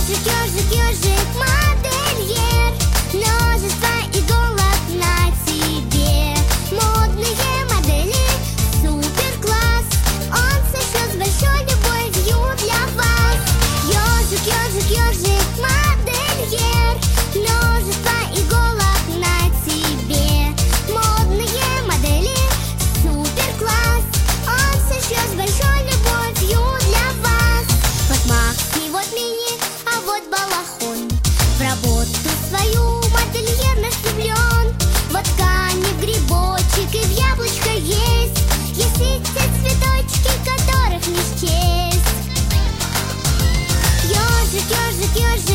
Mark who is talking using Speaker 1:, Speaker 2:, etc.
Speaker 1: Ежик, ежик, ежик, модельер, множество иголок на тебе. Модные модели, супер класс, он сошьет с большой любовью для вас. Ежик, ежик, ежик, модельер, множество иголок на тебе. Модные модели, супер класс, он сошьет с большой любовью для вас. Вот Макси, вот мини, а вот балахон. В работу свою модельер наш влюблен. Вот ткани в грибочек и в яблочко есть. Есть и те цветочки, которых не счесть. Ежик, ежик, ежик,